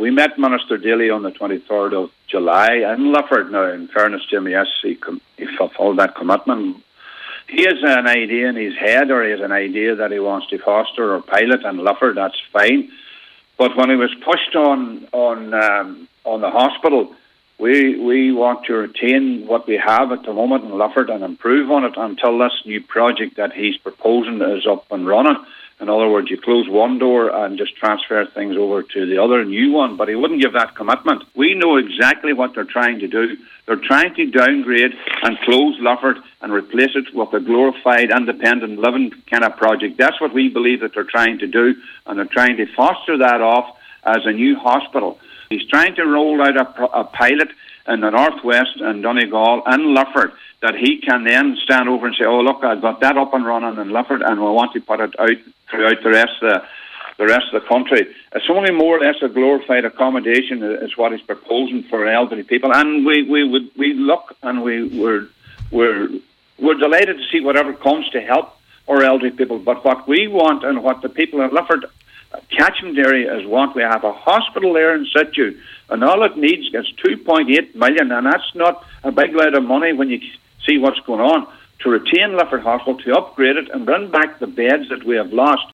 We met Minister Daly on the 23rd of July in Lifford. Now, in fairness to him, yes, he fulfilled that commitment. He has an idea in his head, or he has an idea that he wants to foster or pilot in Lifford. That's fine. But when he was pushed on the hospital, we want to retain what we have at the moment in Lifford and improve on it until this new project that he's proposing is up and running. In other words, you close one door and just transfer things over to the other new one, but he wouldn't give that commitment. We know exactly what they're trying to do. They're trying to downgrade and close Lifford and replace it with a glorified independent living kind of project. That's what we believe that they're trying to do, and they're trying to foster that off as a new hospital. He's trying to roll out a pilot in the northwest in Donegal and Lifford that he can then stand over and say, oh, look, I've got that up and running in Lifford and we want to put it out throughout the rest of the country. It's only more or less a glorified accommodation is what he's proposing for elderly people. And we look and we're delighted to see whatever comes to help our elderly people. But what we want and what the people in Lifford catchment area is want, we have a hospital there in situ, and all it needs is 2.8 million, and that's not a big load of money when you see what's going on, to retain Lifford Hospital, to upgrade it and bring back the beds that we have lost.